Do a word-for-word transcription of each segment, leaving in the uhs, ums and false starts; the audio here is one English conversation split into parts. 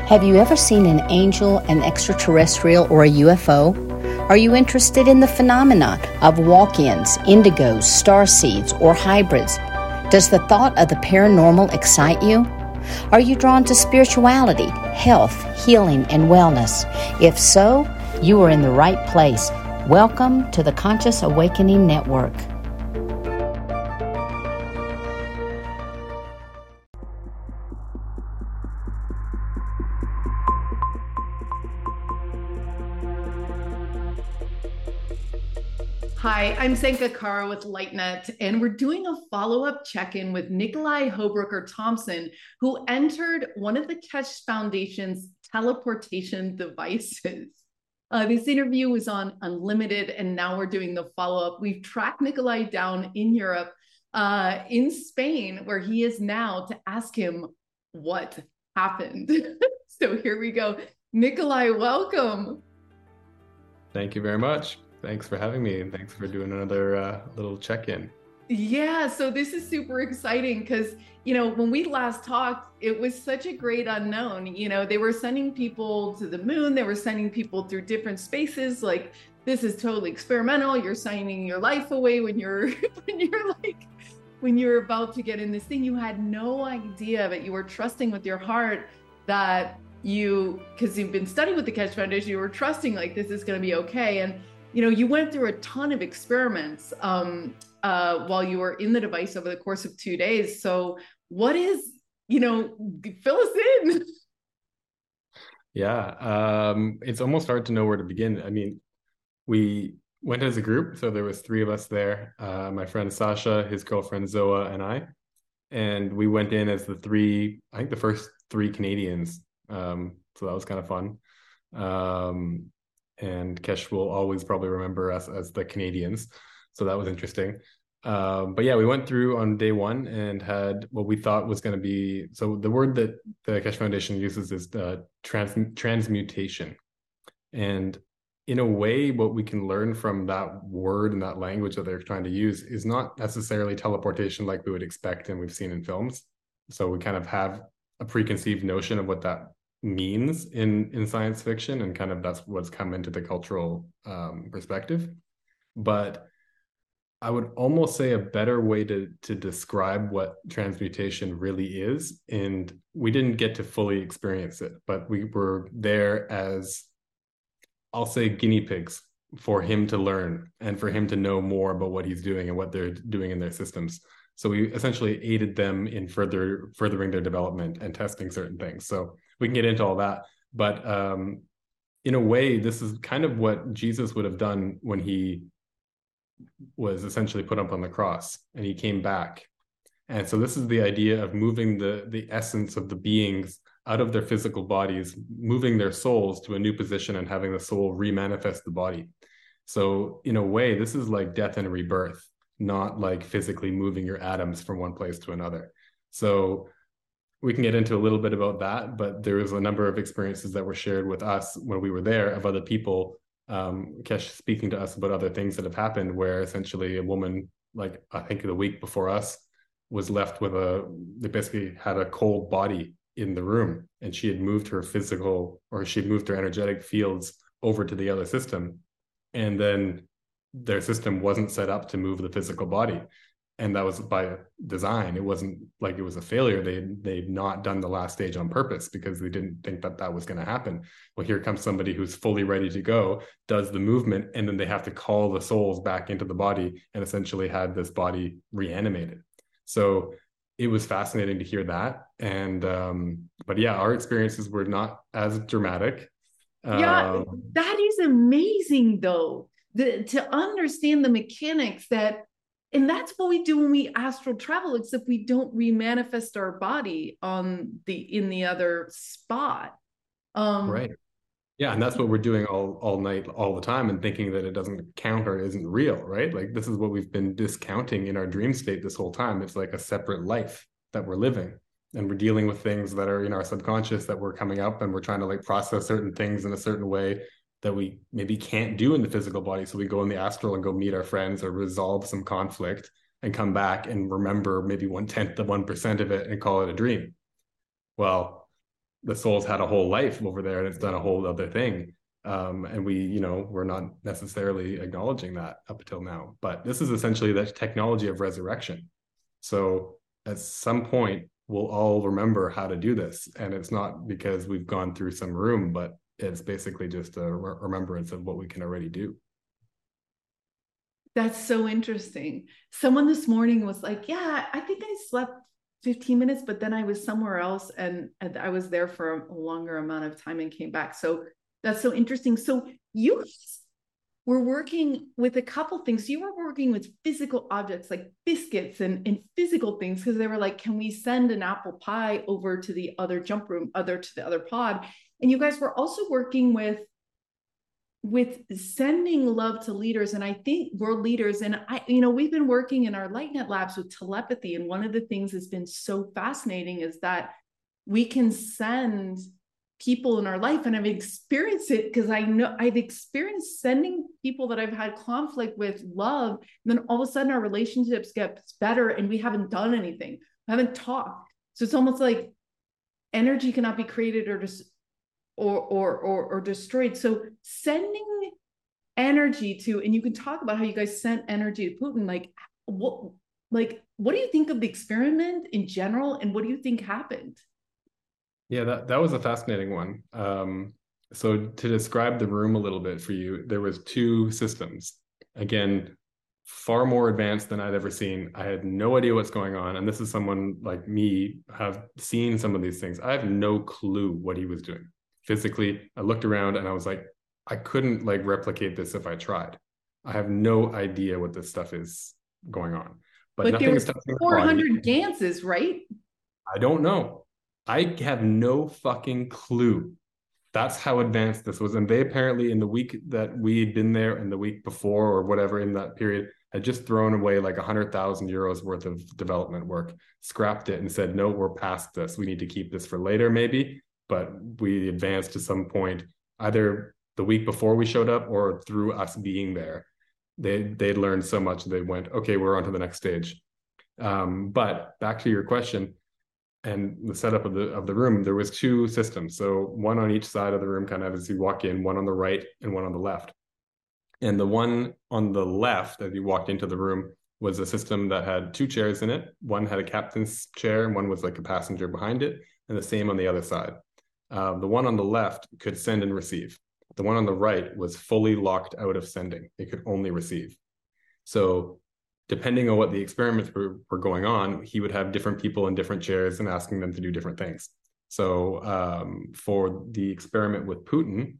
Have you ever seen an angel, an extraterrestrial, or a U F O? Are you interested in the phenomenon of walk-ins, indigos, starseeds, or hybrids? Does the thought of the paranormal excite you? Are you drawn to spirituality, health, healing, and wellness? If so, you are in the right place. Welcome to the Conscious Awakening Network. Hi, I'm Zenka Kara with LightNet, and we're doing a follow-up check-in with Nikolai Hochbrooker-Thompson, who entered one of the Keshe Foundation's teleportation devices. Uh, this interview was on Unlimited, and now we're doing the follow-up. We've tracked Nikolai down in Europe, uh, in Spain, where he is now, to ask him what happened. So here we go. Nikolai, welcome. Thank you very much. Thanks for having me, and thanks for doing another uh, little check-in. Yeah, so this is super exciting because, you know, when we last talked, it was such a great unknown. You know, they were sending people to the moon, they were sending people through different spaces. Like, this is totally experimental. You're signing your life away when you're when you're like when you're about to get in this thing. You had no idea, but you were trusting with your heart that you, because you've been studying with the Keshe Foundation, you were trusting like this is going to be okay. And you know, you went through a ton of experiments um, uh, while you were in the device over the course of two days. So what is, you know, fill us in. Yeah, um, it's almost hard to know where to begin. I mean, we went as a group. So there was three of us there, uh, my friend Sasha, his girlfriend Zoa, and I. And we went in as the three, I think the first three Canadians. Um, so that was kind of fun. Um, and Keshe will always probably remember us as the Canadians. So that was interesting. Um, but yeah, we went through on day one and had what we thought was going to be, so the word that the Keshe Foundation uses is uh, trans, transmutation. And in a way, what we can learn from that word and that language that they're trying to use is not necessarily teleportation like we would expect and we've seen in films. So we kind of have a preconceived notion of what that means in in science fiction, and kind of that's what's come into the cultural um perspective. But I would almost say a better way to to describe what transmutation really is, and we didn't get to fully experience it, but we were there as, I'll say, guinea pigs for him to learn and for him to know more about what he's doing and what they're doing in their systems. So we essentially aided them in further furthering their development and testing certain things. So we can get into all that. But um, in a way, this is kind of what Jesus would have done when he was essentially put up on the cross and he came back. And so this is the idea of moving the, the essence of the beings out of their physical bodies, moving their souls to a new position and having the soul re-manifest the body. So in a way, this is like death and rebirth, not like physically moving your atoms from one place to another. So we can get into a little bit about that, but there was a number of experiences that were shared with us when we were there of other people, um, Keshe speaking to us about other things that have happened, where essentially a woman, like I think the week before us, was left with a, they basically had a cold body in the room, and she had moved her physical, or she had moved her energetic fields over to the other system. And then their system wasn't set up to move the physical body. And that was by design. It wasn't like it was a failure. They, they'd not done the last stage on purpose because they didn't think that that was going to happen. Well, here comes somebody who's fully ready to go, does the movement, and then they have to call the souls back into the body and essentially had this body reanimated. So it was fascinating to hear that. And, um, but yeah, our experiences were not as dramatic. Yeah, Um, that is amazing though. The, to understand the mechanics that, and that's what we do when we astral travel, except we don't remanifest our body on the in the other spot. Um, right. Yeah, and that's what we're doing all all night, all the time, and thinking that it doesn't count or isn't real, right? Like this is what we've been discounting in our dream state this whole time. It's like a separate life that we're living, and we're dealing with things that are in our subconscious that we're coming up, and we're trying to like process certain things in a certain way that we maybe can't do in the physical body. So we go in the astral and go meet our friends or resolve some conflict and come back and remember maybe one tenth of one percent of it and call it a dream. Well, the soul's had a whole life over there and it's done a whole other thing. Um, and we, you know, we're not necessarily acknowledging that up until now. But this is essentially the technology of resurrection. So at some point, we'll all remember how to do this. And it's not because we've gone through some room, but it's basically just a re- remembrance of what we can already do. That's so interesting. Someone this morning was like, yeah, I think I slept fifteen minutes, but then I was somewhere else and, and I was there for a longer amount of time and came back. So that's so interesting. So you were working with a couple things. You were working with physical objects like biscuits and, and physical things, because they were like, can we send an apple pie over to the other jump room, other to the other pod? And you guys were also working with with sending love to leaders. And I think world leaders, and I, you know, we've been working in our LightNet labs with telepathy. And one of the things that's been so fascinating is that we can send people in our life. And I've experienced it because I know I've experienced sending people that I've had conflict with love. And then all of a sudden our relationships get better and we haven't done anything. We haven't talked. So it's almost like energy cannot be created or just Or, or or or destroyed. So sending energy to, and you can talk about how you guys sent energy to Putin. Like what, like what do you think of the experiment in general, and what do you think happened? Yeah, that that was a fascinating one. Um, so to describe the room a little bit for you, there was two systems. Again, far more advanced than I'd ever seen. I had no idea what's going on, and this is someone like me have seen some of these things. I have no clue what he was doing. Physically, I looked around and I was like, I couldn't like replicate this if I tried. I have no idea what this stuff is going on. But, but nothing is touching four hundred Ganses, right? I don't know. I have no fucking clue. That's how advanced this was. And they apparently, in the week that we had been there and the week before or whatever in that period, had just thrown away like one hundred thousand euros worth of development work, scrapped it and said, no, we're past this. We need to keep this for later maybe. But we advanced to some point, either the week before we showed up or through us being there. They they'd learned so much, they went, okay, we're on to the next stage. Um, but back to your question and the setup of the of the room, there was two systems. So one on each side of the room, kind of as you walk in, one on the right and one on the left. And the one on the left, as you walked into the room, was a system that had two chairs in it. One had a captain's chair and one was like a passenger behind it, and the same on the other side. Uh, the one on the left could send and receive. The one on the right was fully locked out of sending. It could only receive. So depending on what the experiments were, were going on, he would have different people in different chairs and asking them to do different things. So um, for the experiment with Putin,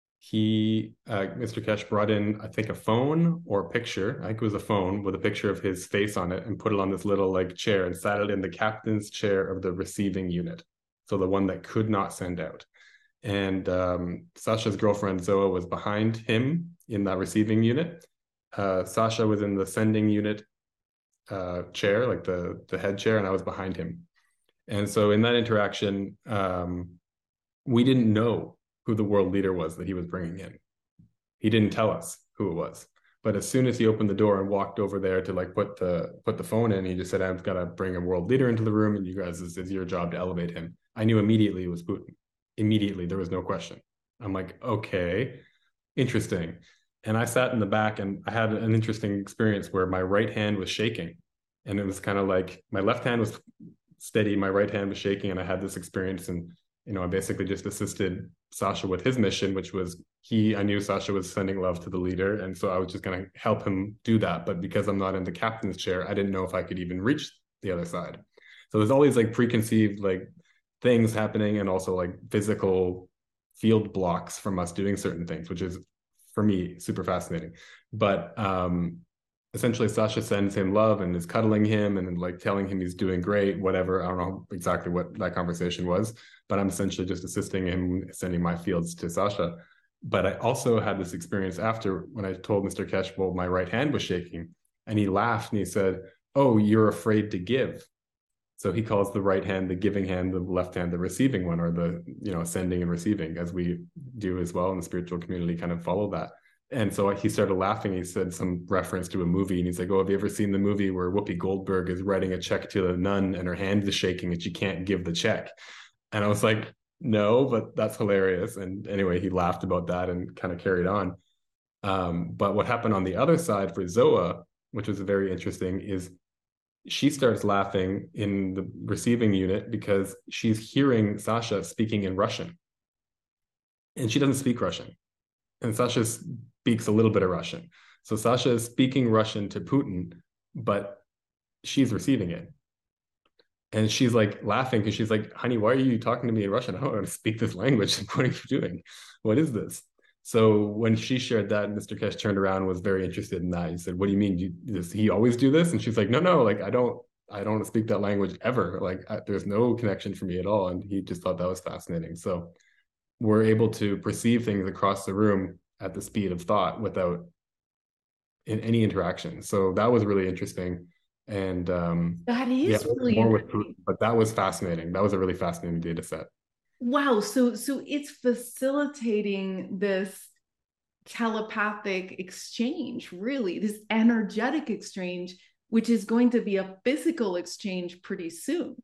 he, uh, Mister Keshe brought in, I think, a phone or a picture. I think it was a phone with a picture of his face on it and put it on this little like chair and sat it in the captain's chair of the receiving unit. So the one that could not send out. And um, Sasha's girlfriend, Zoa, was behind him in that receiving unit. Uh, Sasha was in the sending unit uh, chair, like the, the head chair, and I was behind him. And so in that interaction, um, we didn't know who the world leader was that he was bringing in. He didn't tell us who it was. But as soon as he opened the door and walked over there to like put the put the phone in, he just said, I've got to bring a world leader into the room, and you guys, it's, it's your job to elevate him. I knew immediately it was Putin. Immediately, there was no question. I'm like, okay, interesting. And I sat in the back and I had an interesting experience where my right hand was shaking. And it was kind of like my left hand was steady, my right hand was shaking. And I had this experience. And, you know, I basically just assisted Sasha with his mission, which was he, I knew Sasha was sending love to the leader. And so I was just going to help him do that. But because I'm not in the captain's chair, I didn't know if I could even reach the other side. So there's all these like preconceived, like, things happening and also like physical field blocks from us doing certain things, which is for me super fascinating. But um essentially Sasha sends him love and is cuddling him and like telling him he's doing great, whatever. I don't know exactly what that conversation was, but I'm essentially just assisting him, sending my fields to Sasha. But I also had this experience after when I told Mister Keshe, well, my right hand was shaking, and he laughed and he said, oh, you're afraid to give. So he calls the right hand the giving hand, the left hand the receiving one, or the, you know, sending and receiving, as we do as well in the spiritual community, kind of follow that. And so he started laughing. He said some reference to a movie, and he's like, oh, have you ever seen the movie where Whoopi Goldberg is writing a check to a nun and her hand is shaking and she can't give the check? And I was like, no, but that's hilarious. And anyway, he laughed about that and kind of carried on. Um, but what happened on the other side for Zoa, which was very interesting, is she starts laughing in the receiving unit because she's hearing Sasha speaking in Russian. And she doesn't speak Russian. And Sasha speaks a little bit of Russian. So Sasha is speaking Russian to Putin, but she's receiving it. And she's like laughing because she's like, honey, why are you talking to me in Russian? I don't know how to speak this language. What are you doing? What is this? So when she shared that, Mister Kesh turned around and was very interested in that. He said, what do you mean? You, does he always do this? And she's like, no, no, like I don't, I don't speak that language ever. Like I, there's no connection for me at all. And he just thought that was fascinating. So we're able to perceive things across the room at the speed of thought without in any interaction. So that was really interesting. And um, that is yeah, really more with Putin, but that was fascinating. That was a really fascinating data set. Wow. So so it's facilitating this telepathic exchange, really, this energetic exchange, which is going to be a physical exchange pretty soon.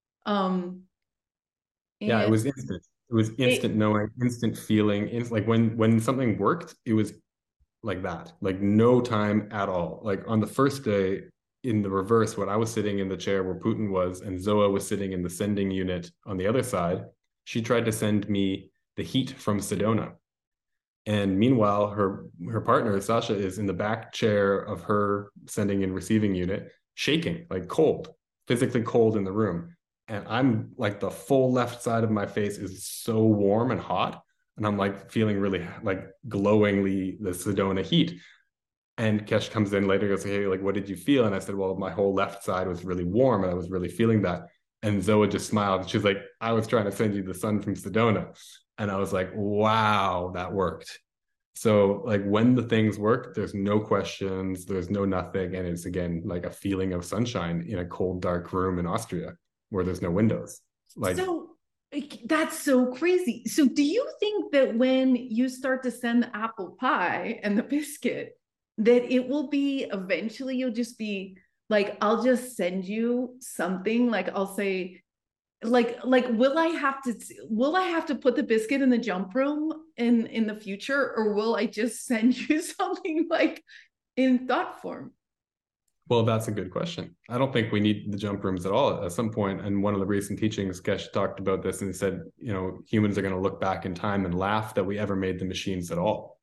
Um, yeah, it was instant. It was instant it, knowing, instant feeling. It's like when when something worked, it was like that, like no time at all. Like on the first day, in the reverse, when I was sitting in the chair where Putin was and Zoa was sitting in the sending unit on the other side, she tried to send me the heat from Sedona. And meanwhile, her her partner, Sasha, is in the back chair of her sending and receiving unit, shaking, like cold, physically cold in the room. And I'm like, the full left side of my face is so warm and hot. And I'm like feeling really like glowingly the Sedona heat. And Kesh comes in later and goes, hey, like, what did you feel? And I said, well, my whole left side was really warm and I was really feeling that. And Zoa just smiled. She's like, I was trying to send you the sun from Sedona. And I was like, wow, that worked. So like when the things work, there's no questions, there's no nothing. And it's again, like a feeling of sunshine in a cold, dark room in Austria where there's no windows. Like, so that's so crazy. So do you think that when you start to send the apple pie and the biscuit, that it will be eventually you'll just be like, I'll just send you something, like I'll say, like, like, will I have to, will I have to put the biscuit in the jump room in, in the future, or will I just send you something like in thought form? Well, that's a good question. I don't think we need the jump rooms at all at some point. And one of the recent teachings, Kesh talked about this and he said, you know, humans are going to look back in time and laugh that we ever made the machines at all.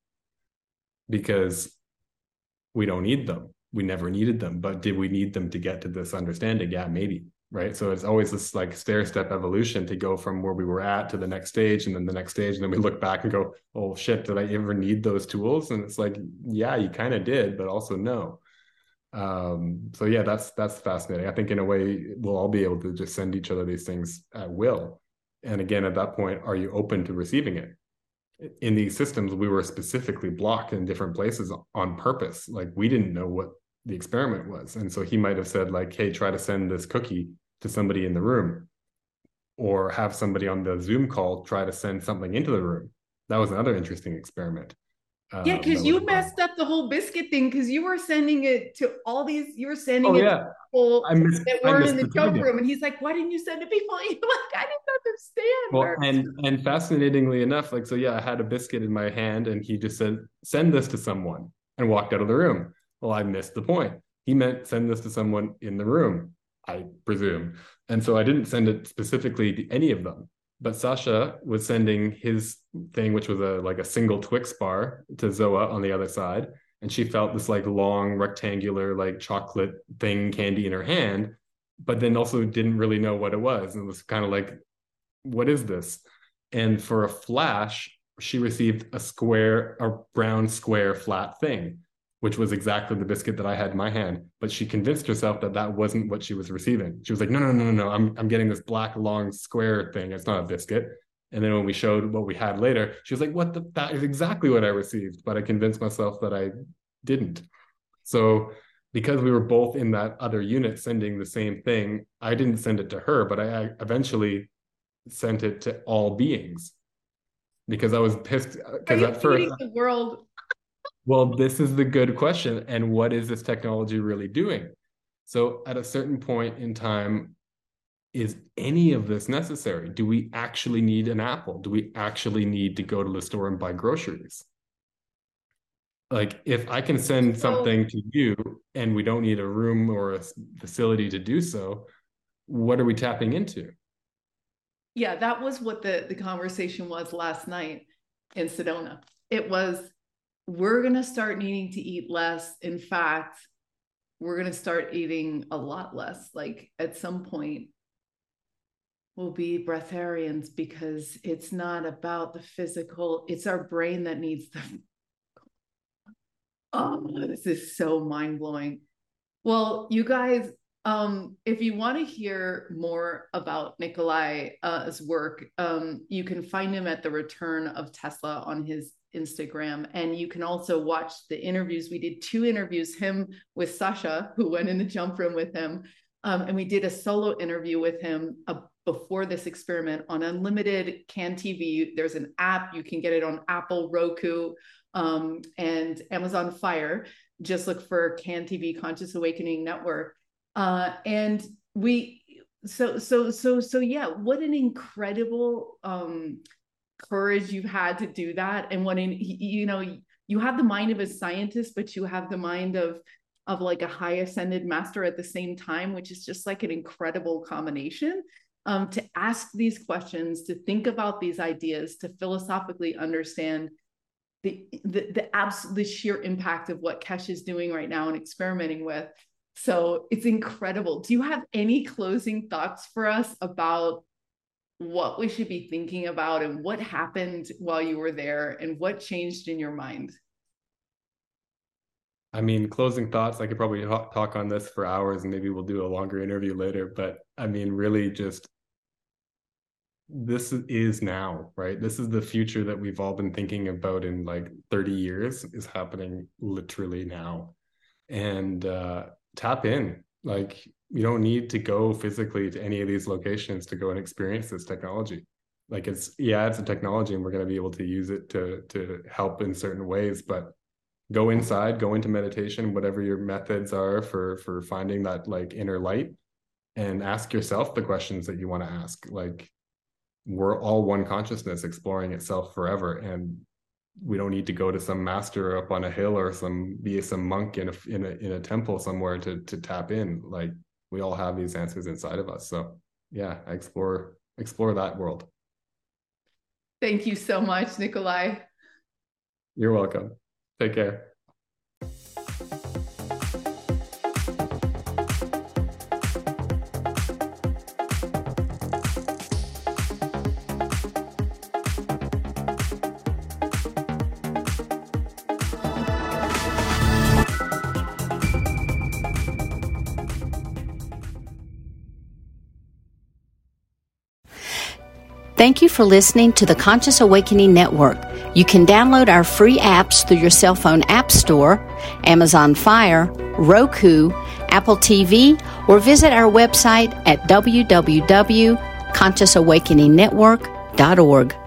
Because we don't need them. We never needed them. But did we need them to get to this understanding? Yeah, maybe. Right. So it's always this like stair step evolution to go from where we were at to the next stage and then the next stage. And then we look back and go, oh shit, did I ever need those tools? And it's like, yeah, you kind of did, but also no. Um, so yeah, that's that's fascinating. I think in a way we'll all be able to just send each other these things at will. And again, at that point, are you open to receiving it? In these systems, we were specifically blocked in different places on purpose. Like we didn't know what the experiment was. And so he might have said like, hey, try to send this cookie to somebody in the room, or have somebody on the Zoom call try to send something into the room. That was another interesting experiment. Um, yeah, because you messed fun. up the whole biscuit thing because you were sending it to all these, you were sending oh, it yeah. to people I missed, that weren't in the jump room. And he's like, why didn't you send it people? You're like, I didn't understand. Well, and, and fascinatingly enough, like, so yeah, I had a biscuit in my hand and he just said, send this to someone, and walked out of the room. Well, I missed the point. He meant send this to someone in the room, I presume. And so I didn't send it specifically to any of them. But Sasha was sending his thing, which was a like a single Twix bar, to Zoa on the other side. And she felt this like long rectangular like chocolate thing candy in her hand, but then also didn't really know what it was. And it was kind of like, what is this? And for a flash, she received a square, a brown square flat thing, which was exactly the biscuit that I had in my hand. But she convinced herself that that wasn't what she was receiving. She was like, no, no, no, no, no, I'm, I'm getting this black, long square thing. It's not a biscuit. And then when we showed what we had later, she was like, what the, that is exactly what I received. But I convinced myself that I didn't. So because we were both in that other unit sending the same thing, I didn't send it to her, but I, I eventually sent it to all beings because I was pissed. Because at first, the world. Well, this is the good question. And what is this technology really doing? So at a certain point in time, is any of this necessary? Do we actually need an apple? Do we actually need to go to the store and buy groceries? Like, if I can send something to you and we don't need a room or a facility to do so, what are we tapping into? Yeah, that was what the, the conversation was last night in Sedona. It was, we're going to start needing to eat less. In fact, we're going to start eating a lot less. Like, at some point, we'll be breatharians, because it's not about the physical. It's our brain that needs the... Oh, this is so mind-blowing. Well, you guys, um, if you want to hear more about Nikolai's uh, work, um, you can find him at The Return of Tesla on his Instagram. And you can also watch the interviews. We did two interviews, him with Sasha, who went in the jump room with him. Um, and we did a solo interview with him uh, before this experiment on Unlimited CAN T V. There's an app. You can get it on Apple, Roku, um, and Amazon Fire. Just look for CAN T V, Conscious Awakening Network. Uh, and we, so, so, so, so yeah, what an incredible um, courage you've had to do that. And what, in, you know, you have the mind of a scientist, but you have the mind of, of like a high ascended master at the same time, which is just like an incredible combination. Um, to ask these questions, to think about these ideas, to philosophically understand the the the absolute the sheer impact of what Kesh is doing right now and experimenting with. So it's incredible. Do you have any closing thoughts for us about what we should be thinking about and what happened while you were there and what changed in your mind? I mean, closing thoughts, I could probably talk on this for hours, and maybe we'll do a longer interview later. But I mean, really just, this is now, right? This is the future that we've all been thinking about in like thirty years is happening literally now. And uh, tap in. Like, you don't need to go physically to any of these locations to go and experience this technology. Like, it's, yeah, it's a technology and we're going to be able to use it to to help in certain ways, but go inside, go into meditation, whatever your methods are for for finding that like inner light, and ask yourself the questions that you want to ask. Like, we're all one consciousness exploring itself forever, and we don't need to go to some master up on a hill or some be some monk in a in a in a temple somewhere to to tap in. Like, we all have these answers inside of us. So yeah, explore explore that world. Thank you so much, Nikolai. You're welcome. Take care. Thank you for listening to the Conscious Awakening Network. You can download our free apps through your cell phone app store, Amazon Fire, Roku, Apple T V, or visit our website at w w w dot conscious awakening network dot org.